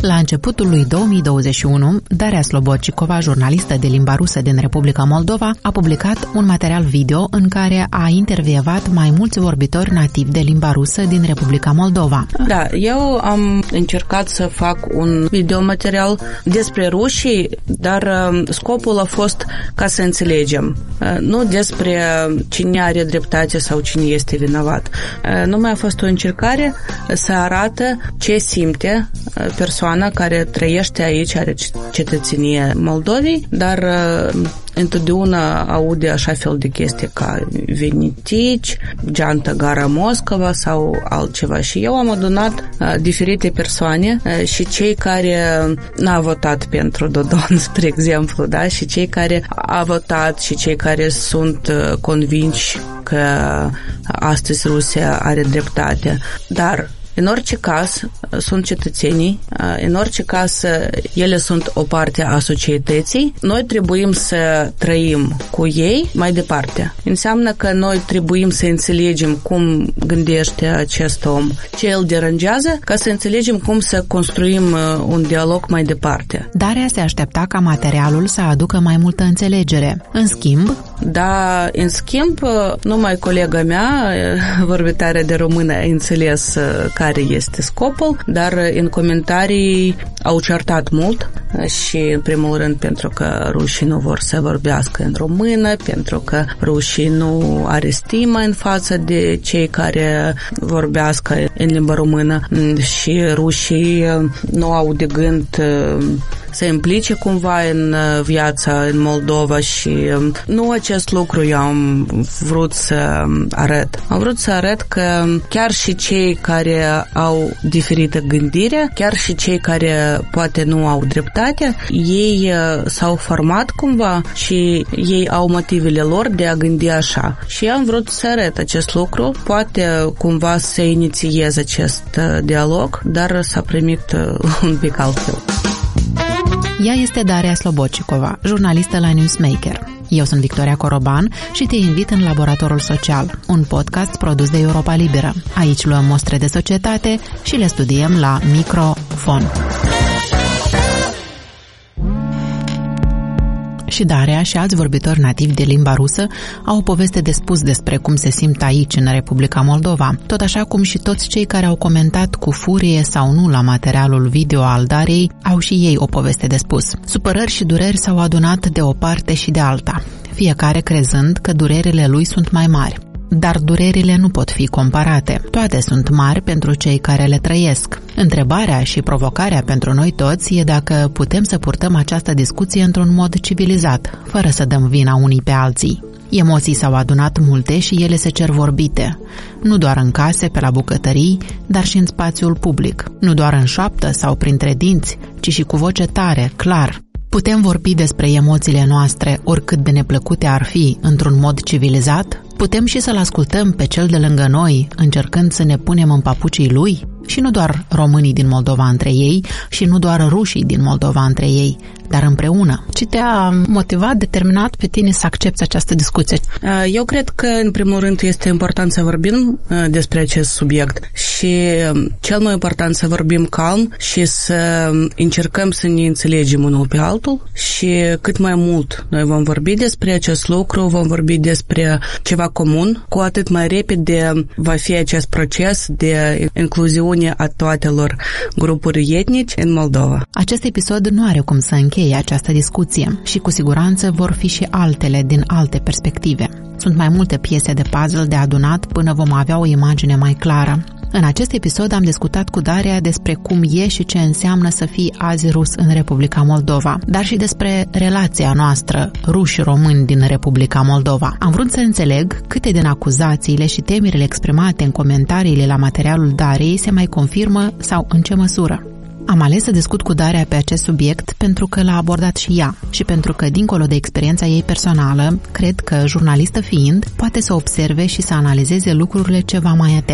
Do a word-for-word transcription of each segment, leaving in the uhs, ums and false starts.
La începutul lui două mii douăzeci și unu, Daria Slobodchikova, jurnalistă de limba rusă din Republica Moldova, a publicat un material video în care a intervievat mai mulți vorbitori nativi de limba rusă din Republica Moldova. Da, eu am încercat să fac un videomaterial despre rușii, dar scopul a fost ca să înțelegem, nu despre cine are dreptate sau cine este vinovat. Numai a fost o încercare să arată ce simte persoana care trăiește aici, are cetățenie Moldovei, dar întotdeauna aude așa fel de chestii ca venitici, geantă gara Moscova sau altceva. Și eu am adunat uh, diferite persoane uh, și cei care n-au votat pentru Dodon, spre exemplu, da? Și cei care au votat și cei care sunt uh, convinși că astăzi Rusia are dreptate. Dar în orice caz, sunt cetățenii, în orice caz, ele sunt o parte a societății. Noi trebuim să trăim cu ei mai departe. Înseamnă că noi trebuim să înțelegem cum gândește acest om, ce îl deranjează, ca să înțelegem cum să construim un dialog mai departe. Daria se aștepta ca materialul să aducă mai multă înțelegere. În schimb, Da, în schimb, numai colega mea, vorbitoare de română, a înțeles care este scopul, dar în comentarii au certat mult și, în primul rând, pentru că rușii nu vor să vorbească în română, pentru că rușii nu are stimă în față de cei care vorbească în limba română și rușii nu au de gând să implice cumva în viața în Moldova și nu acest lucru eu am vrut să arăt. Am vrut să arăt că chiar și cei care au diferită gândire, chiar și cei care poate nu au dreptate, ei s-au format cumva și ei au motivele lor de a gândi așa. Și eu am vrut să arăt acest lucru, poate cumva să inițieze acest dialog, dar s-a primit un pic altfel. Ea este Daria Slobodchikova, jurnalistă la Newsmaker. Eu sunt Victoria Coroban și te invit în Laboratorul Social, un podcast produs de Europa Liberă. Aici luăm mostre de societate și le studiem la microfon. Și Daria și alți vorbitori nativi de limba rusă au o poveste de spus despre cum se simt aici, în Republica Moldova, tot așa cum și toți cei care au comentat cu furie sau nu la materialul video al Dariei au și ei o poveste de spus. Supărări și dureri s-au adunat de o parte și de alta, fiecare crezând că durerile lui sunt mai mari. Dar durerile nu pot fi comparate. Toate sunt mari pentru cei care le trăiesc. Întrebarea și provocarea pentru noi toți e dacă putem să purtăm această discuție într-un mod civilizat, fără să dăm vina unii pe alții. Emoții s-au adunat multe și ele se cer vorbite. Nu doar în case, pe la bucătării, dar și în spațiul public. Nu doar în șoaptă sau printre dinți, ci și cu voce tare, clar. Putem vorbi despre emoțiile noastre, oricât de neplăcute ar fi, într-un mod civilizat? Putem și să-l ascultăm pe cel de lângă noi, încercând să ne punem în papucii lui? Și nu doar românii din Moldova între ei, și nu doar rușii din Moldova între ei, dar împreună. Ce te-a motivat, determinat pe tine să accepți această discuție? Eu cred că, în primul rând, este important să vorbim despre acest subiect și cel mai important să vorbim calm și să încercăm să ne înțelegem unul pe altul și cât mai mult noi vom vorbi despre acest lucru, vom vorbi despre ceva comun, cu atât mai repede va fi acest proces de incluziune a toatelor grupuri etnice în Moldova. Acest episod nu are cum să încheie această discuție și cu siguranță vor fi și altele din alte perspective. Sunt mai multe piese de puzzle de adunat până vom avea o imagine mai clară. În acest episod am discutat cu Daria despre cum e și ce înseamnă să fii azi rus în Republica Moldova, dar și despre relația noastră ruși-români din Republica Moldova. Am vrut să înțeleg câte din acuzațiile și temerile exprimate în comentariile la materialul Dariei se mai confirmă sau în ce măsură. Am ales să discut cu Daria pe acest subiect pentru că l-a abordat și ea și pentru că, dincolo de experiența ei personală, cred că, jurnalistă fiind, poate să observe și să analizeze lucrurile ceva mai atent.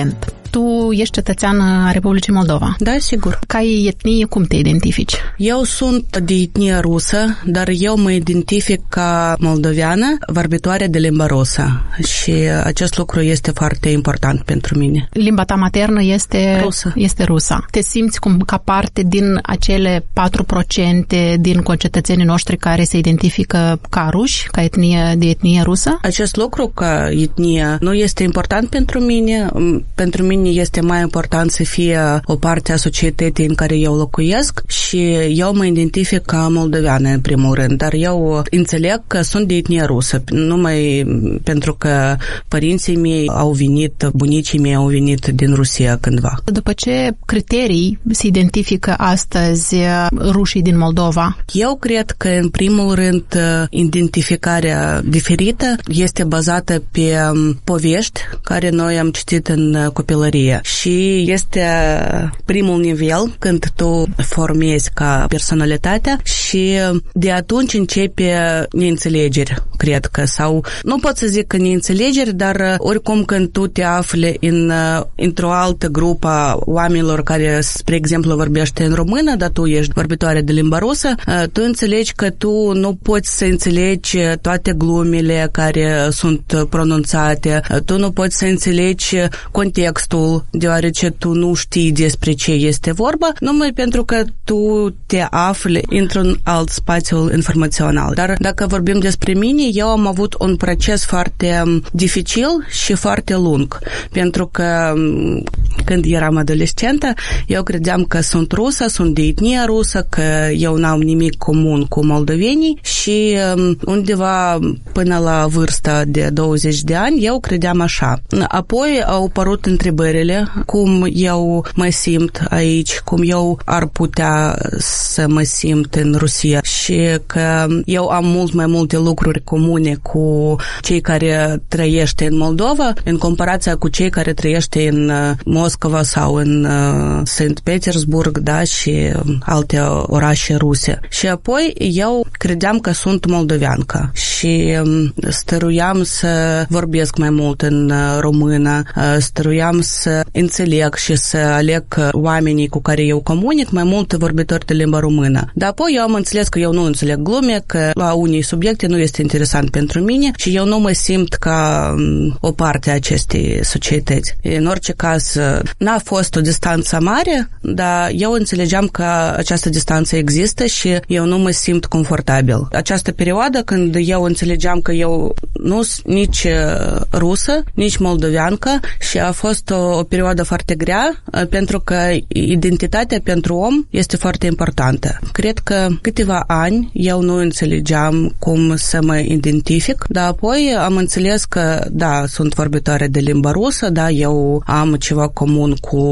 Tu ești cetățean a Republicii Moldova. Da, sigur. Ca etnie, cum te identifici? Eu sunt de etnie rusă, dar eu mă identific ca moldoveană, vorbitoare de limba rusă. Și acest lucru este foarte important pentru mine. Limba ta maternă este rusă. Este rusa. Te simți cum ca parte din acele patru la sută din concetățenii noștri care se identifică ca ruși, ca etnie de etnie rusă? Acest lucru ca etnie nu este important pentru mine. Pentru mine este mai important să fie o parte a societății în care eu locuiesc și eu mă identific ca moldoveană în primul rând, dar eu înțeleg că sunt de etnie rusă, numai pentru că părinții mei au venit, bunicii mei au venit din Rusia cândva. După ce criterii se identifică astăzi rușii din Moldova? Eu cred că, în primul rând, identificarea diferită este bazată pe povești care noi am citit în copilărie și este primul nivel când tu formezi ca personalitatea și de atunci începe neînțelegeri, cred că, sau nu pot să zic că neînțelegeri, dar oricum când tu te afli în, într-o altă grupă a oamenilor care, spre exemplu, vorbește în română, dar tu ești vorbitoare de limba rusă, tu înțelegi că tu nu poți să înțelegi toate glumele care sunt pronunțate, tu nu poți să înțelegi contextul, deoarece tu nu știi despre ce este vorba, numai pentru că tu te afli într-un alt spațiu informațional. Dar dacă vorbim despre mine, eu am avut un proces foarte dificil și foarte lung, pentru că când eram adolescentă, eu credeam că sunt rusă, sunt de etnie rusă, că eu n-am nimic comun cu moldovenii și undeva până la vârsta de douăzeci de ani, eu credeam așa. Apoi au apărut întrebările, cum eu mă simt aici, cum eu ar putea să mă simt în Rusia și că eu am mult mai multe lucruri comune cu cei care trăiește în Moldova în comparație cu cei care trăiește în Moscova sau în Sankt Petersburg, da, și alte orașe ruse. Și apoi eu credeam că sunt moldoveancă și stăruiam să vorbesc mai mult în română, stăruiam să înțeleg și să aleg oamenii cu care eu comunic mai mult vorbitori de limba română. Dar apoi eu am înțeles că eu nu înțeleg glume, că la unii subiecte nu este interesant pentru mine și eu nu mă simt ca o parte a acestei societăți. În orice caz, n-a fost o distanță mare, dar eu înțelegeam că această distanță există și eu nu mă simt confortabil. Această perioadă când eu înțelegeam că eu nu sunt nici rusă, nici moldoveancă și a fost o, o perioadă foarte grea pentru că identitatea pentru om este foarte importantă. Cred că câteva ani eu nu înțelegeam cum să mă identific, dar apoi am înțeles că, da, sunt vorbitoare de limba rusă, da, eu am ceva comun cu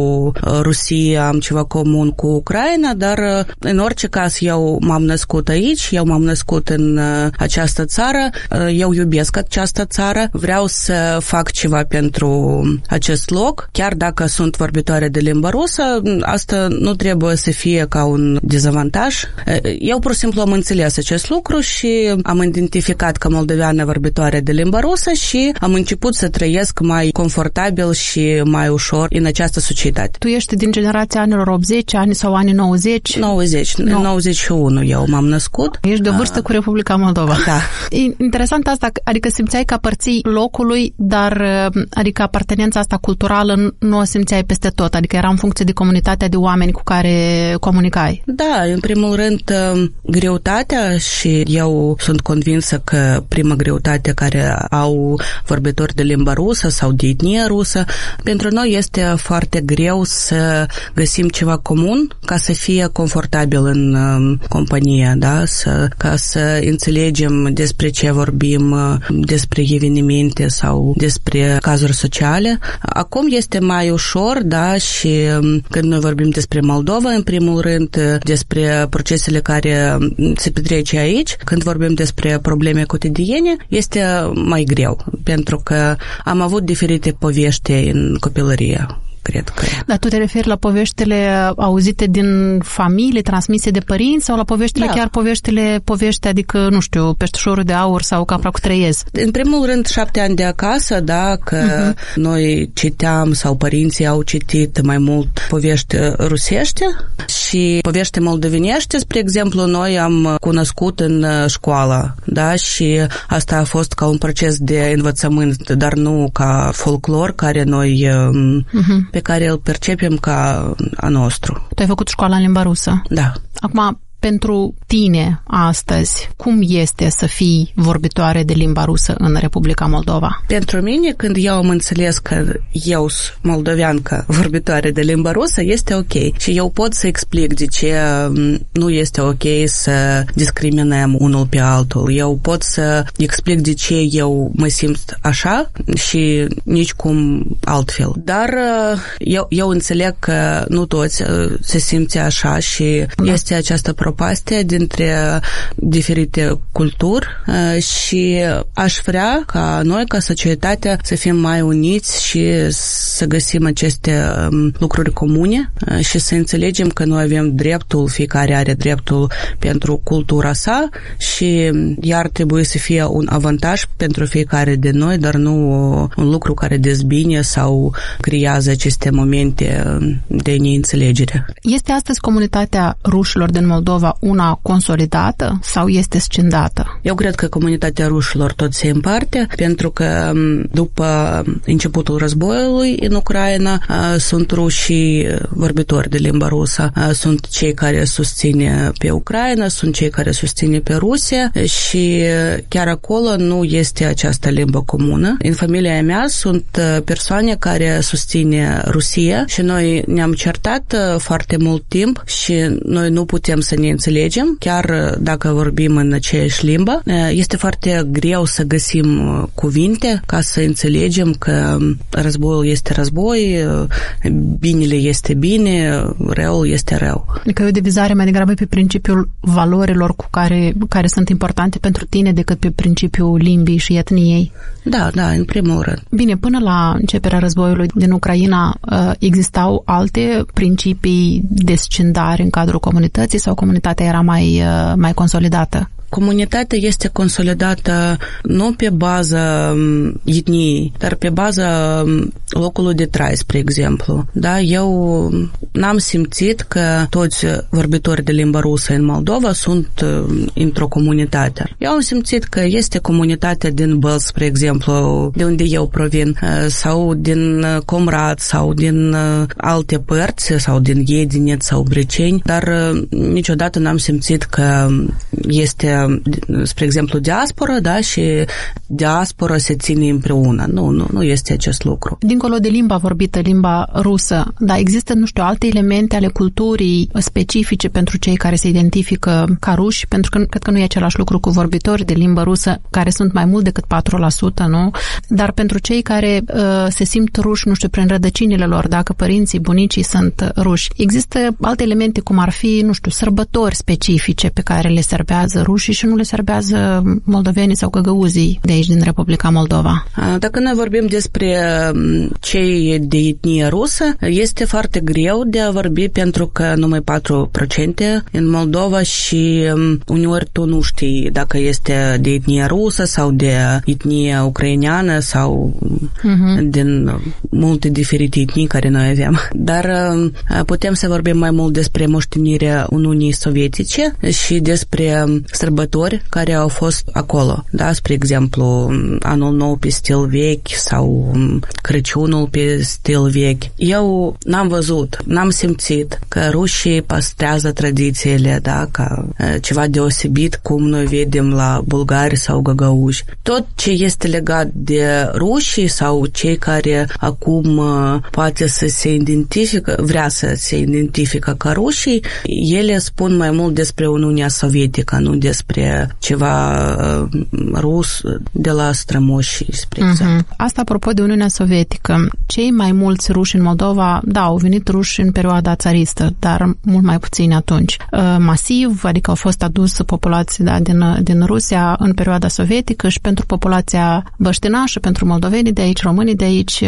Rusia, am ceva comun cu Ucraina, dar în orice caz eu m-am născut aici, eu m-am născut în această țară, eu iubesc această țară, vreau să fac ceva pentru acest loc, chiar dacă sunt vorbitoare de limba rusă, asta nu trebuie să fie ca un dezavantaj. Eu pur și simplu am înțeles acest lucru și am identificat ca moldoveană vorbitoare de limba rusă și am început să trăiesc mai confortabil și mai ușor în această societate. Tu ești din generația anilor optzeci, ani sau anii nouăzeci? nouăzeci, no. În nouăzeci și unu eu m-am născut. Ești de vârstă cu Republica Moldova. Da. E interesant asta, adică simțeai că aparții locului, dar adică apartenența asta culturală nu o simțeai peste tot, adică era în funcție de comunitatea de oameni cu care comunicai. Da, în primul rând greutatea și eu sunt convinsă că prima greutate care au vorbitori de limba rusă sau de etnie rusă, pentru noi este foarte greu să găsim ceva comun ca să fie confortabil în companie, da? Să, ca să înțelegem despre ce vorbim, despre evenimente sau despre cazuri sociale. Acum este mai ușor, da, și când noi vorbim despre Moldova, în primul rând, despre procesele care se petrece aici, când vorbim despre probleme cotidiene, este mai greu, pentru că am avut diferite povești în copilărie. cred că... Dar tu te referi la poveștile auzite din familie, transmise de părinți, sau la poveștile, da. chiar poveștile, povești, adică, nu știu, Peștișorul de aur sau Capra cu treiez? În primul rând, Șapte ani de acasă, da, că uh-huh. noi citeam sau părinții au citit mai mult povești rusești și povești moldovenești, spre exemplu, noi am cunoscut în școală, da, și asta a fost ca un proces de învățământ, dar nu ca folclor care noi, uh-huh. pe care îl percepem ca a nostru. Tu ai făcut școala în limba rusă? Da. Acum, pentru tine astăzi, cum este să fii vorbitoare de limba rusă în Republica Moldova? Pentru mine, când eu am înțeles că eu sunt moldoveancă vorbitoare de limba rusă, este ok. Și eu pot să explic de ce nu este ok să discriminăm unul pe altul. Eu pot să explic de ce eu mă simt așa și nici cum altfel. Dar eu, eu înțeleg că nu toți se simte așa și da. este această propastie dintre diferite culturi și aș vrea ca noi, ca societate, să fim mai uniți și să găsim aceste lucruri comune și să înțelegem că noi avem dreptul, fiecare are dreptul pentru cultura sa și iar trebuie să fie un avantaj pentru fiecare de noi, dar nu un lucru care dezbine sau creează aceste momente de neînțelegere. Este astăzi comunitatea rușilor din Moldova una consolidată sau este scindată? Eu cred că comunitatea rușilor tot se împarte, pentru că după începutul războiului în Ucraina sunt rușii vorbitori de limba rusă, sunt cei care susține pe Ucraina, sunt cei care susține pe Rusia și chiar acolo nu este această limbă comună. În familia mea sunt persoane care susține Rusia și noi ne-am certat foarte mult timp și noi nu putem să ne înțelegem, chiar dacă vorbim în aceeași limbă. Este foarte greu să găsim cuvinte ca să înțelegem că războiul este război, binele este bine, răul este rău. Adică e o divizare mai degrabă pe principiul valorilor cu care, care sunt importante pentru tine decât pe principiul limbii și etniei. Da, da, în primul rând. Bine, până la începerea războiului din Ucraina existau alte principii de scindare în cadrul comunității sau comunitatea era mai, mai consolidată? Comunitatea este consolidată nu pe baza etniei, dar pe baza locului de trai, spre exemplu. Da, eu n-am simțit că toți vorbitorii de limba rusă în Moldova sunt într-o comunitate. Eu am simțit că este comunitatea din Bălți, spre exemplu, de unde eu provin, sau din Comrat, sau din alte părți, sau din Iedineț sau Briceni, dar niciodată n-am simțit că este spre exemplu, diaspora, da, și diaspora se ține împreună. Nu, nu, nu este acest lucru. Dincolo de limba vorbită, limba rusă, da, există, nu știu, alte elemente ale culturii specifice pentru cei care se identifică ca ruși, pentru că cred că nu e același lucru cu vorbitori de limba rusă, care sunt mai mult decât patru la sută, nu? Dar pentru cei care uh, se simt ruși, nu știu, prin rădăcinile lor, dacă părinții, bunicii sunt ruși, există alte elemente, cum ar fi, nu știu, sărbători specifice pe care le serbează rușii și nu le serbează moldovenii sau găgăuzii de aici din Republica Moldova. Dacă noi vorbim despre cei de etnie rusă, este foarte greu de a vorbi pentru că numai patru la sută în Moldova și uneori tu nu știi dacă este de etnie rusă sau de etnie ucraineană sau uh-huh. din multe diferite etnii care noi avem. Dar putem să vorbim mai mult despre moștenirea Uniunii Sovietice și despre sărbători care au fost acolo. Da, spre exemplu, Anul Nou pe stil vechi sau Crăciunul pe stil vechi. Eu n-am văzut, n-am simțit că rușii păstrează tradițiile, da, ca ceva deosebit cum noi vedem la bulgari sau găgăuși. Tot ce este legat de rușii sau cei care acum poate să se identifică, vrea să se identifică ca rușii, ele spun mai mult despre Uniunea Sovietică, nu despre despre ceva rus de la strămoși, spre exemplu. Uh-huh. Asta apropo de Uniunea Sovietică. Cei mai mulți ruși în Moldova, da, au venit ruși în perioada țaristă, dar mult mai puțini atunci. Masiv, adică au fost adus populații da, din, din Rusia în perioada sovietică și pentru populația băștinașă, pentru moldovenii de aici, românii de aici,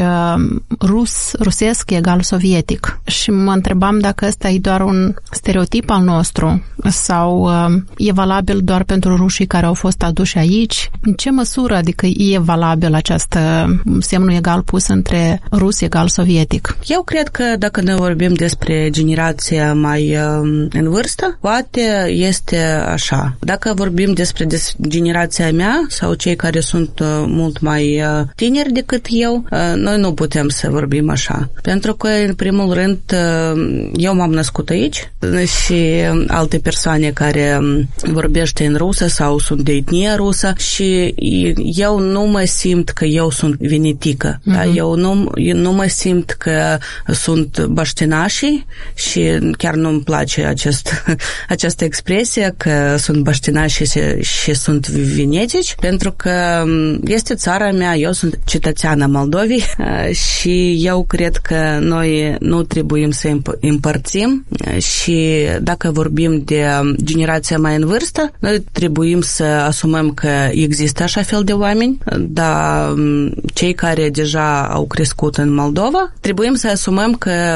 rus, rusesc egal sovietic. Și mă întrebam dacă ăsta e doar un stereotip al nostru sau e valabil doar pentru rușii care au fost aduși aici. În ce măsură, adică e valabil această semnul egal pus între rus egal sovietic? Eu cred că dacă ne vorbim despre generația mai uh, în vârstă, poate este așa. Dacă vorbim despre des- generația mea sau cei care sunt uh, mult mai uh, tineri decât eu, uh, noi nu putem să vorbim așa. Pentru că, în primul rând, uh, eu m-am născut aici și alte persoane care vorbește în rusă sau sunt de etnie rusă și eu nu mă simt că eu sunt venetică. Uh-huh. Da? Eu, nu, eu nu mă simt că sunt băștinașii și chiar nu-mi place acest, această expresie că sunt băștinași și, și sunt venetici, pentru că este țara mea, eu sunt cetățeană Moldovei și eu cred că noi nu trebuie să împărțim și dacă vorbim de generația mai în vârstă, noi trebuie să asumăm că există așa fel de oameni, dar cei care deja au crescut în Moldova, trebuie să asumăm că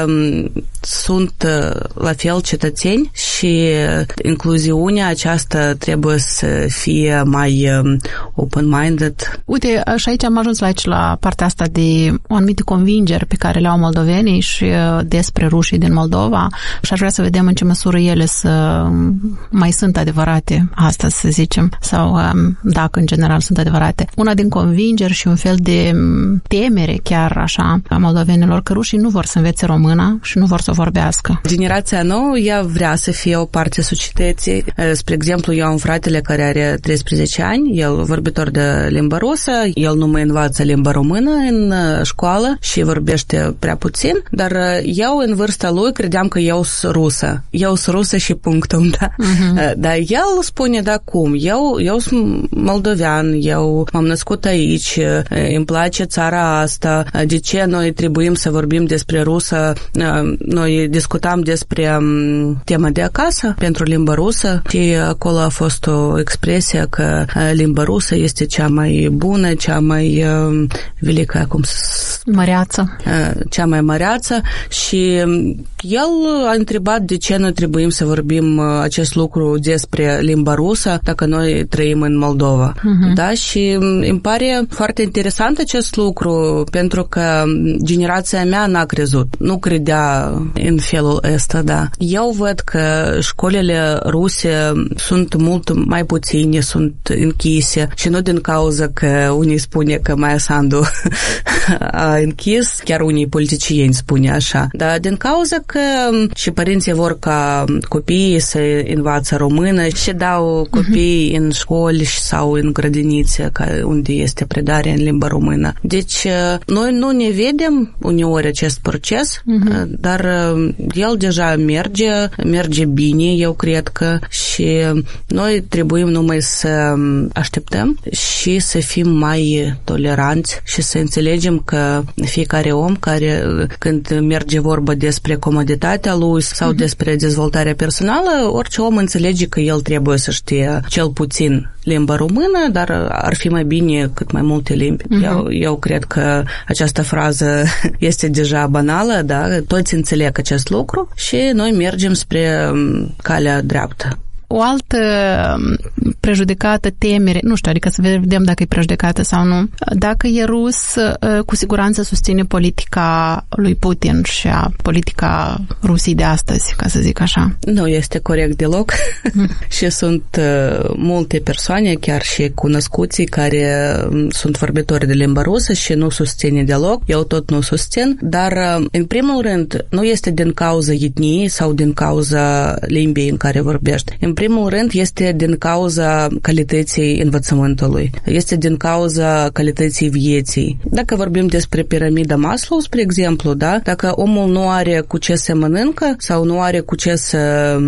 sunt la fel cetățeni și incluziunea aceasta trebuie să fie mai open-minded. Uite, și aici am ajuns aici la partea asta de o anumită convingeri pe care le au moldovenii și despre rușii din Moldova și aș vrea să vedem în ce măsură ele să mai sunt adevărate astăzi, să zicem, sau dacă în general sunt adevărate. Una din convingeri și un fel de temere chiar așa a moldovenilor că rușii nu vor să învețe româna și nu vor să o vorbească. Generația nouă, ea vrea să fie o parte a societății. Spre exemplu, eu am fratele care are treisprezece ani, el vorbitor de limba rusă, el nu mai învață limba română în școală și vorbește prea puțin, dar eu în vârsta lui credeam că eu sunt rusă. Eu sunt rusă și punctul, da. Uh-huh. Dar el spune, da, cum? Eu, eu sunt moldovean, eu m-am născut aici, îmi place țara asta, de ce noi trebuim să vorbim despre rusă? Noi discutam despre tema de acasă pentru limba rusă și acolo a fost o expresie că limba rusă este cea mai bună, cea mai velică, cum măreață. Cea mai măreață și el a întrebat de ce noi trebuim să vorbim acest lucru despre limba rusă dacă noi trăim în Moldova. Uh-huh. Da? Și îmi pare foarte interesant acest lucru pentru că generația mea n-a crezut. Nu credea în felul ăsta, da. Eu văd că școlile ruse sunt mult mai puține, sunt închise și nu din cauza că unii spune că Maia Sandu a închis, chiar unii politicieni spune așa, dar din cauza că și părinții vor ca copiii să învață română și dau copiii uh-huh. în școli sau în grădinițe unde este predarea în limba română. Deci noi nu ne vedem uneori acest proces, uh-huh. dar el deja merge, merge bine, eu cred că și noi trebuie numai să așteptăm și să fim mai toleranți și să înțelegem că fiecare om care când merge vorba despre comoditatea lui sau uh-huh. despre dezvoltarea personală, orice om înțelege că el trebuie să știe cel puțin limba română, dar ar fi mai bine cât mai multe limbi. Uh-huh. Eu, eu cred că această frază este deja banală, da? Toți înțeleg acest lucru și noi mergem spre calea dreaptă. O altă prejudecată, temere, nu știu, adică să vedem dacă e prejudecată sau nu. Dacă e rus, cu siguranță susține politica lui Putin și a politica Rusiei de astăzi, ca să zic așa. Nu este corect deloc. Mm. Și sunt uh, multe persoane, chiar și cunoscuții, care sunt vorbitori de limba rusă și nu susține deloc. Eu tot nu susțin, dar uh, în primul rând nu este din cauza etniei sau din cauza limbii în care vorbești. În primul rând, este din cauza calității învățământului. Este din cauza calității vieții. Dacă vorbim despre piramida Maslow, spre exemplu, da? Dacă omul nu are cu ce să mănâncă sau nu are cu ce să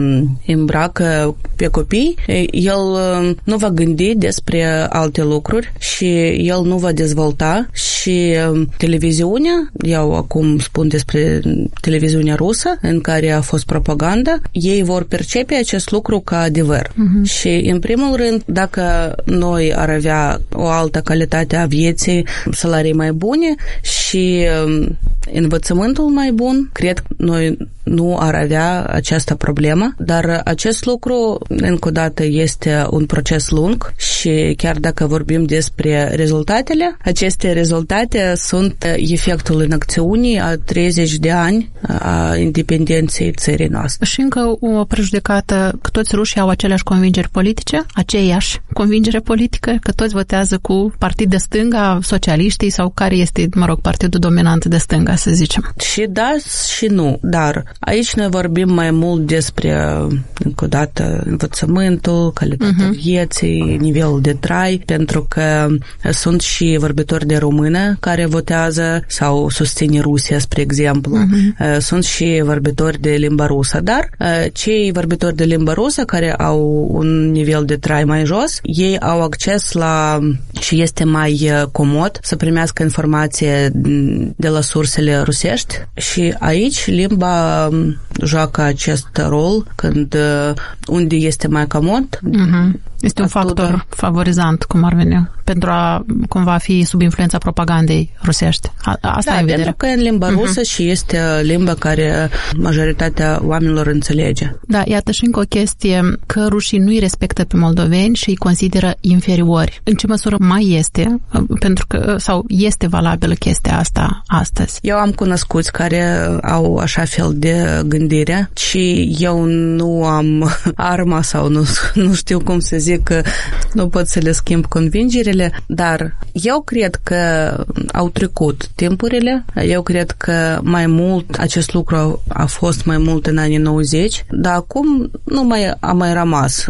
îmbracă pe copii, el nu va gândi despre alte lucruri și el nu va dezvolta și televiziunea, eu acum spun despre televiziunea rusă, în care a fost propaganda, ei vor percepe acest lucru ca adevăr. Uh-huh. Și, în primul rând, dacă noi ar avea o altă calitate a vieții, salarii mai bune și învățământul mai bun, cred că noi nu ar avea această problemă, dar acest lucru, încă o dată, este un proces lung și chiar dacă vorbim despre rezultatele, aceste rezultate sunt efectul în acțiunii a treizeci de ani a independenței țării noastre. Și încă o prejudecată, că toți rușii au aceleași convingeri politice, aceeași convingere politică, că toți votează cu partid de stânga, socialiștii sau care este, mă rog, partidul dominant de stânga, să zicem. Și da și nu, dar aici noi vorbim mai mult despre, încă o dată, învățământul, calitatea uh-huh. vieții, nivelul de trai, pentru că sunt și vorbitori de română care votează sau susțin Rusia, spre exemplu. Uh-huh. Sunt și vorbitori de limba rusă, dar cei vorbitori de limba rusă care au un nivel de trai mai jos, ei au acces la și este mai comod să primească informație de la sursele rusești și aici limba joacă acest rol când unde este mai comod. Uh-huh. Este un factor favorizant, cum ar veni, pentru a cumva fi sub influența propagandei rusești. A, asta da, e în vedere. pentru că în limba rusă uh-huh. și este limba care majoritatea oamenilor înțelege. Da, iată și încă o chestie, că rușii nu îi respectă pe moldoveni și îi consideră inferiori. În ce măsură mai este, pentru că, sau este valabilă chestia asta astăzi? Eu am cunoscuți care au așa fel de gândire și eu nu am arma sau nu, nu știu cum să zic că nu pot să le schimb convingerile, dar eu cred că au trecut timpurile, eu cred că mai mult acest lucru a fost mai mult în anii nouăzeci, dar acum nu mai a mai rămas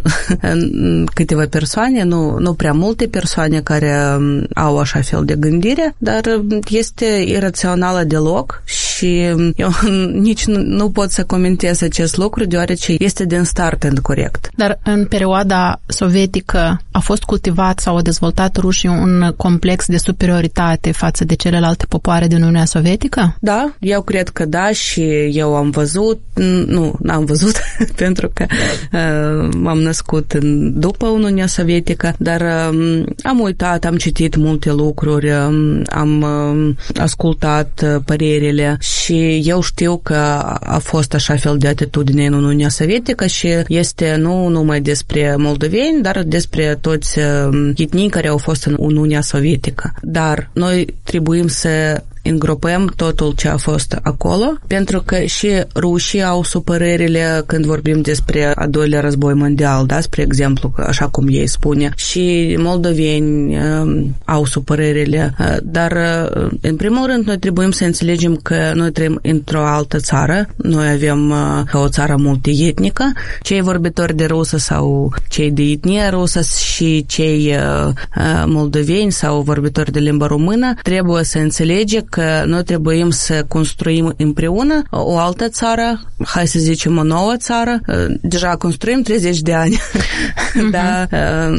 câteva persoane, nu, nu prea multe persoane care au așa fel de gândire, dar este irațională deloc și eu nici nu, nu pot să comentez acest lucru, deoarece este din start incorect. Dar în perioada sovietică a fost cultivat sau a dezvoltat rușii un complex de superioritate față de celelalte popoare din Uniunea Sovietică? Da, eu cred că da și eu am văzut, nu, n-am văzut pentru că uh, m-am născut în, după Uniunea Sovietică, dar uh, am uitat, am citit multe lucruri, uh, am uh, ascultat uh, părerile și eu știu că a fost așa fel de atitudine în Uniunea Sovietică și este nu numai despre moldoveni, dar despre toți etnii care au fost în Uniunea Sovietică. Dar noi trebuim să îngropăm totul ce a fost acolo, pentru că și rușii au supărările când vorbim despre a doilea război mondial, da, spre exemplu, așa cum ei spune, și moldoveni uh, au supărările, uh, dar uh, în primul rând noi trebuie să înțelegem că noi trăim într-o altă țară, noi avem uh, ca o țară multietnică, cei vorbitori de rusă sau cei de etnie rusă și cei uh, uh, moldoveni sau vorbitori de limba română trebuie să înțelege că noi trebuie să construim împreună o altă țară, hai să zicem o nouă țară, deja construim treizeci de ani, uh-huh. dar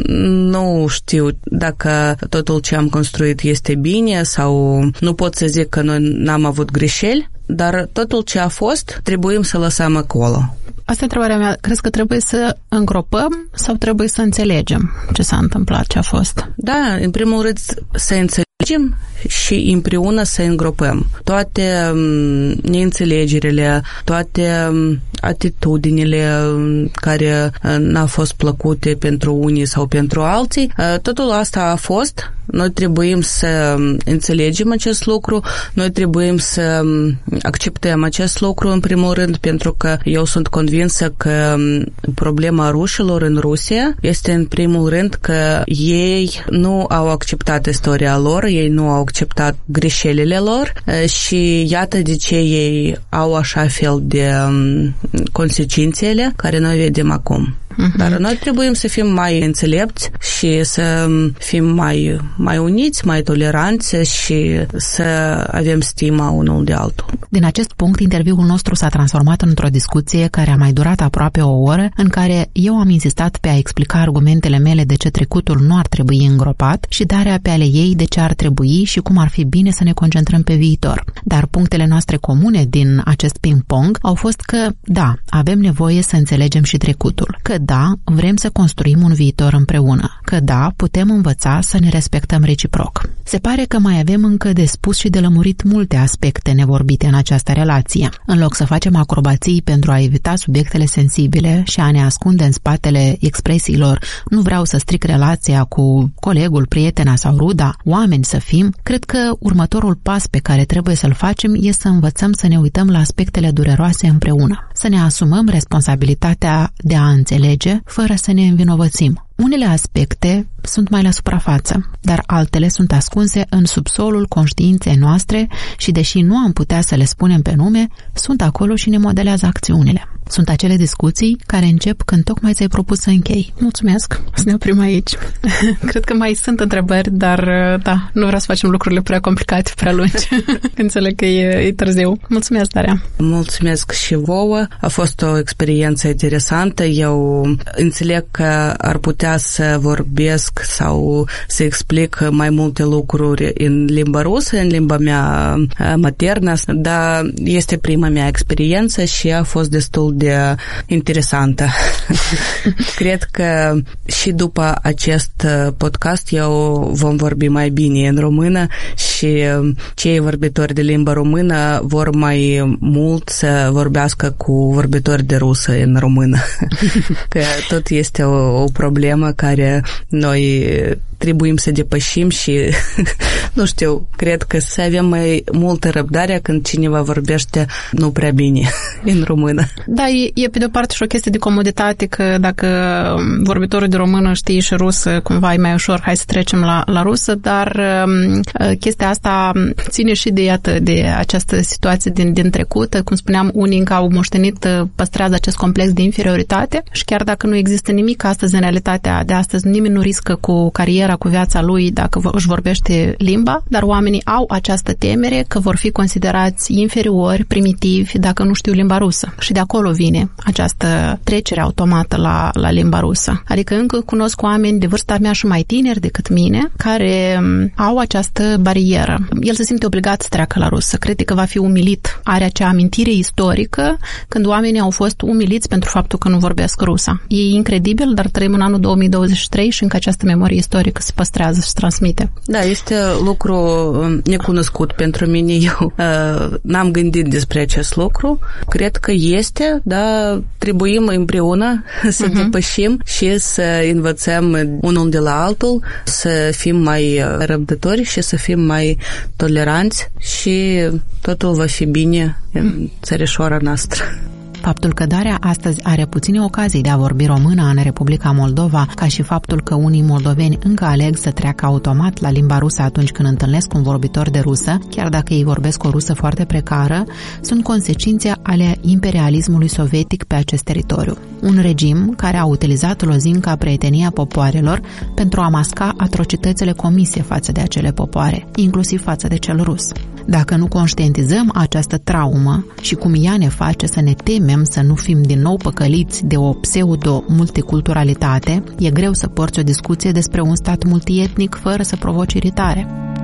nu știu dacă totul ce am construit este bine sau nu pot să zic că noi n-am avut greșeli, dar totul ce a fost trebuie să lăsăm acolo. Asta e întrebarea mea. Crezi că trebuie să îngropăm sau trebuie să înțelegem ce s-a întâmplat, ce a fost? Da, în primul rând să înțelegem și împreună să îngropăm. Toate neînțelegerile, toate atitudinile care n-au fost plăcute pentru unii sau pentru alții, totul asta a fost. Noi trebuie să înțelegem acest lucru, noi trebuie să acceptăm acest lucru în primul rând, pentru că eu sunt convinsă că problema rușilor în Rusia este în primul rând că ei nu au acceptat istoria lor, ei nu au acceptat greșelile lor și iată de ce ei au așa fel de consecințele care noi vedem acum. Uh-huh. Dar noi trebuie să fim mai înțelepți și să fim mai, mai uniți, mai toleranți și să avem stima unul de altul. Din acest punct, interviul nostru s-a transformat într-o discuție care a mai durat aproape o oră, în care eu am insistat pe a explica argumentele mele de ce trecutul nu ar trebui îngropat și Daria pe ale ei de ce ar trebui și cum ar fi bine să ne concentrăm pe viitor. Dar punctele noastre comune din acest ping-pong au fost că, da, avem nevoie să înțelegem și trecutul, că da, vrem să construim un viitor împreună, că da, putem învăța să ne respectăm reciproc. Se pare că mai avem încă de spus și de lămurit multe aspecte nevorbite în această relație. În loc să facem acrobații pentru a evita subiectele sensibile și a ne ascunde în spatele expresiilor nu vreau să stric relația cu colegul, prietena sau ruda, oameni să fim, cred că următorul pas pe care trebuie să-l facem e să învățăm să ne uităm la aspectele dureroase împreună, să ne asumăm responsabilitatea de a înțelege fără să ne învinovățim. Unele aspecte sunt mai la suprafață, dar altele sunt ascunse în subsolul conștiinței noastre și, deși nu am putea să le spunem pe nume, sunt acolo și ne modelează acțiunile. Sunt acele discuții care încep când tocmai ți-ai propus să închei. Mulțumesc! Să ne oprim aici. Cred că mai sunt întrebări, dar da, nu vreau să facem lucrurile prea complicate, prea lungi. Înțeleg că e, e târziu. Mulțumesc, Daria! Mulțumesc și vouă! A fost o experiență interesantă. Eu înțeleg că ar putea să vorbesc sau să explic mai multe lucruri în limba rusă, în limba mea maternă, dar este prima mea experiență și a fost destul de interesantă. Cred că și după acest podcast eu vom vorbi mai bine în română și cei vorbitori de limba română vor mai mult să vorbească cu vorbitori de rusă în română. Că tot este o, o problemă care noi trebuim să depășim și nu știu, cred că să avem mai multă răbdare când cineva vorbește nu prea bine în română. Da, e, e pe de-o parte și o chestie de comoditate, că dacă vorbitorul de română știe și rusă, cumva e mai ușor, hai să trecem la, la rusă, dar uh, chestia asta ține și de, iată, de această situație din, din trecut. Cum spuneam, unii încă au moștenit, păstrează acest complex de inferioritate și chiar dacă nu există nimic astăzi în realitatea de astăzi, nimeni nu riscă cu cariera, cu viața lui dacă își vorbește limba, dar oamenii au această temere că vor fi considerați inferiori, primitivi, dacă nu știu limba rusă. Și de acolo vine această trecere automată la, la limba rusă. Adică încă cunosc oameni de vârsta mea și mai tineri decât mine, care au această barieră. El se simte obligat să treacă la rusă. Crede că va fi umilit. Are acea amintire istorică când oamenii au fost umiliți pentru faptul că nu vorbesc rusa. E incredibil, dar trăim în anul două mii douăzeci și trei și încă această memorie istorică se păstrează și se transmite. Da, este lucru necunoscut pentru mine. Eu uh, n-am gândit despre acest lucru. Cred că este, dar trebuim împreună să uh-huh. depășim și să învățăm unul de la altul, să fim mai răbdători și să fim mai toleranți și totul va fi bine în țărișoara noastră. Faptul că Daria astăzi are puține ocazii de a vorbi română în Republica Moldova, ca și faptul că unii moldoveni încă aleg să treacă automat la limba rusă atunci când întâlnesc un vorbitor de rusă, chiar dacă ei vorbesc o rusă foarte precară, sunt consecințe ale imperialismului sovietic pe acest teritoriu. Un regim care a utilizat lozinca prietenia popoarelor pentru a masca atrocitățile comise față de acele popoare, inclusiv față de cel rus. Dacă nu conștientizăm această traumă și cum ea ne face să ne temem să nu fim din nou păcăliți de o pseudo-multiculturalitate, e greu să porți o discuție despre un stat multietnic fără să provoci iritare.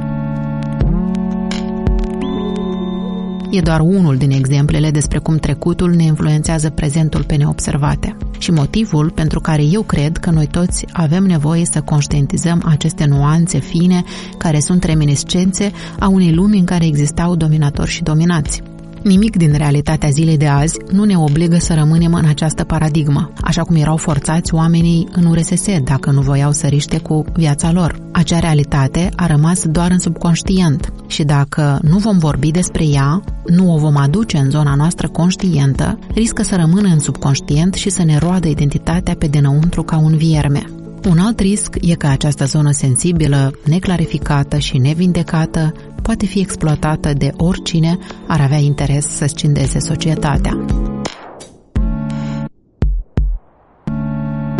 E doar unul din exemplele despre cum trecutul ne influențează prezentul pe neobservate. Și motivul pentru care eu cred că noi toți avem nevoie să conștientizăm aceste nuanțe fine care sunt reminiscențe a unei lumi în care existau dominatori și dominați. Nimic din realitatea zilei de azi nu ne obligă să rămânem în această paradigmă, așa cum erau forțați oamenii în U R S S dacă nu voiau să riște cu viața lor. Acea realitate a rămas doar în subconștient și dacă nu vom vorbi despre ea, nu o vom aduce în zona noastră conștientă, riscă să rămână în subconștient și să ne roadă identitatea pe dinăuntru ca un vierme. Un alt risc e că această zonă sensibilă, neclarificată și nevindecată poate fi exploatată de oricine ar avea interes să scindeze societatea.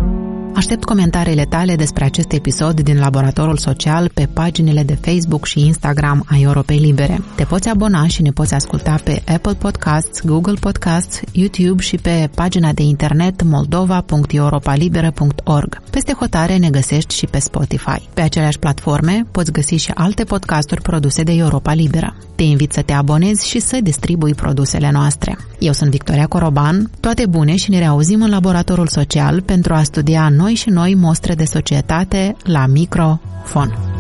Aștept comentariile tale despre acest episod din Laboratorul Social pe paginile de Facebook și Instagram a Europei Libere. Te poți abona și ne poți asculta pe Apple Podcasts, Google Podcasts, YouTube și pe pagina de internet moldova punct europalibera punct org. Peste hotare ne găsești și pe Spotify. Pe aceleași platforme poți găsi și alte podcasturi produse de Europa Liberă. Te invit să te abonezi și să distribui produsele noastre. Eu sunt Victoria Coroban, toate bune și ne reauzim în Laboratorul Social pentru a studia noi și noi mostre de societate la microfon.